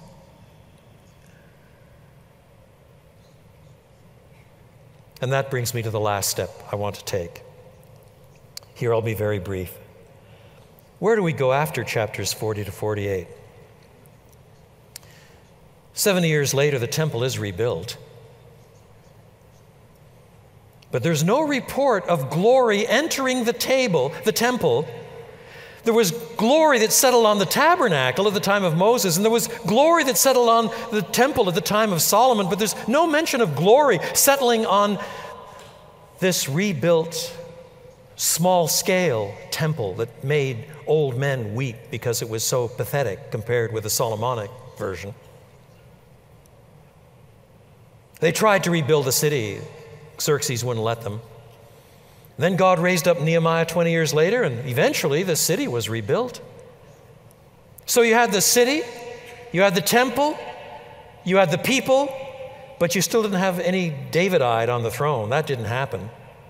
And that brings me to the last step I want to take. Here I'll be very brief. Where do we go after chapters 40 to 48? 70 years later, the temple is rebuilt. But there's no report of glory entering the temple. There was glory that settled on the tabernacle at the time of Moses, and there was glory that settled on the temple at the time of Solomon, but there's no mention of glory settling on this rebuilt, small-scale temple that made old men weep because it was so pathetic compared with the Solomonic version. They tried to rebuild the city. Xerxes wouldn't let them. Then God raised up Nehemiah 20 years later, and eventually the city was rebuilt. So you had the city, you had the temple, you had the people, but you still didn't have any Davidite on the throne. That didn't happen.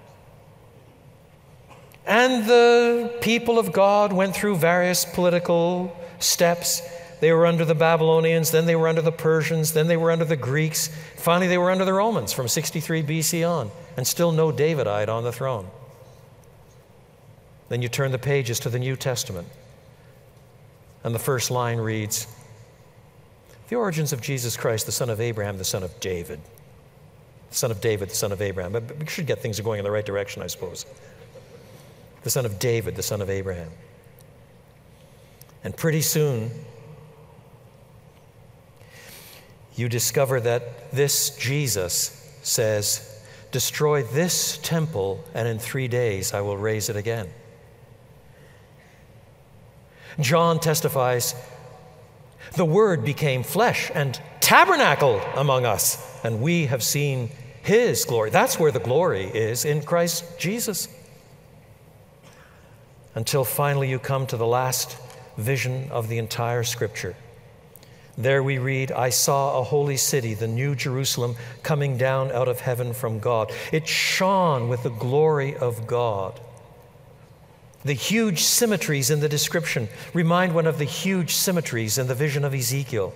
And the people of God went through various political steps. They were under the Babylonians, then they were under the Persians, then they were under the Greeks. Finally, they were under the Romans from 63 BC on, and still no Davidite on the throne. Then you turn the pages to the New Testament, and the first line reads, "The origins of Jesus Christ, the son of Abraham, the son of David." The son of David, the son of Abraham. But we should get things going in the right direction, I suppose. The son of David, the son of Abraham. And pretty soon, you discover that this Jesus says, "Destroy this temple, and in 3 days I will raise it again." John testifies, "The Word became flesh and tabernacled among us, and we have seen His glory." That's where the glory is, in Christ Jesus. Until finally you come to the last vision of the entire Scripture. There we read, "I saw a holy city, the new Jerusalem, coming down out of heaven from God. It shone with the glory of God." The huge symmetries in the description remind one of the huge symmetries in the vision of Ezekiel.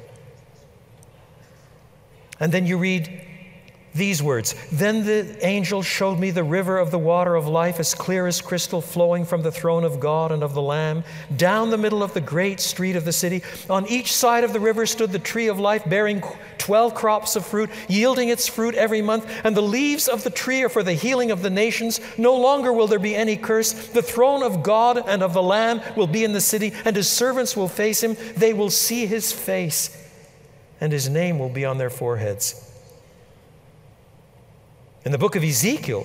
And then you read these words, "Then the angel showed me the river of the water of life, as clear as crystal, flowing from the throne of God and of the Lamb, down the middle of the great street of the city. On each side of the river stood the tree of life, bearing 12 crops of fruit, yielding its fruit every month. And the leaves of the tree are for the healing of the nations. No longer will there be any curse. The throne of God and of the Lamb will be in the city, and his servants will face him. They will see his face, and his name will be on their foreheads." In the book of Ezekiel,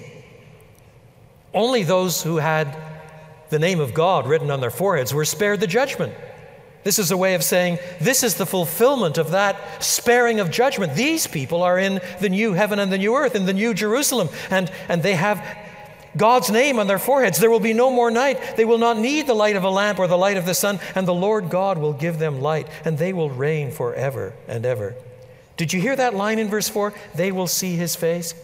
only those who had the name of God written on their foreheads were spared the judgment. This is a way of saying, this is the fulfillment of that sparing of judgment. These people are in the new heaven and the new earth, in the new Jerusalem, and they have God's name on their foreheads. There will be no more night. They will not need the light of a lamp or the light of the sun, and the Lord God will give them light, and they will reign forever and ever. Did you hear that line in verse 4? They will see his face.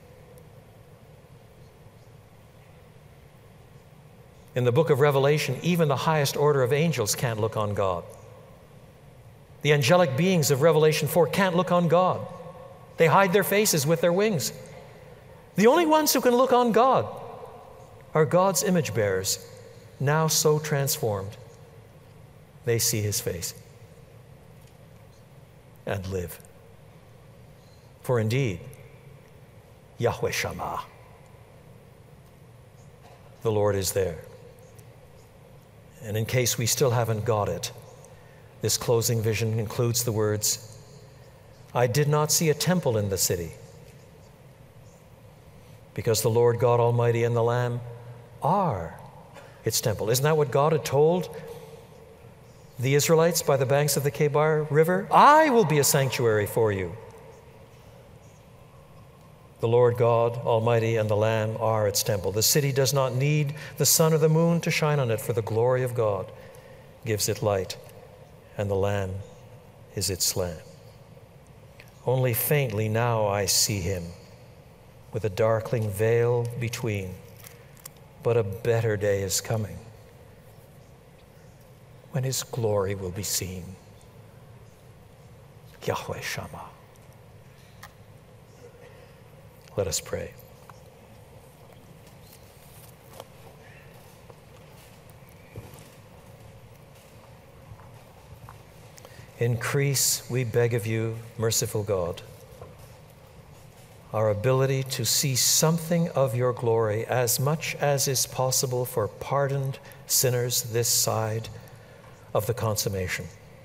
In the book of Revelation, even the highest order of angels can't look on God. The angelic beings of Revelation 4 can't look on God. They hide their faces with their wings. The only ones who can look on God are God's image bearers, now so transformed. They see his face and live. For indeed, Yahweh Shammah, the Lord is there. And in case we still haven't got it, this closing vision includes the words, I did not see a temple in the city, because the Lord God Almighty and the Lamb are its temple. Isn't that what God had told the Israelites by the banks of the Kebar River? I will be a sanctuary for you. The Lord God Almighty and the Lamb are its temple. The city does not need the sun or the moon to shine on it, for the glory of God gives it light, and the Lamb is its lamp. Only faintly now I see him, with a darkling veil between, but a better day is coming, when his glory will be seen. Yahweh Shammah. Let us pray. Increase, we beg of you, merciful God, our ability to see something of your glory as much as is possible for pardoned sinners this side of the consummation,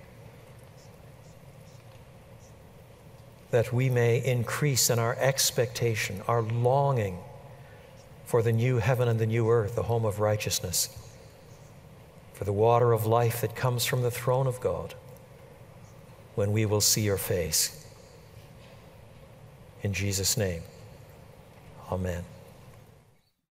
that we may increase in our expectation, our longing for the new heaven and the new earth, the home of righteousness, for the water of life that comes from the throne of God, when we will see your face. In Jesus' name, amen.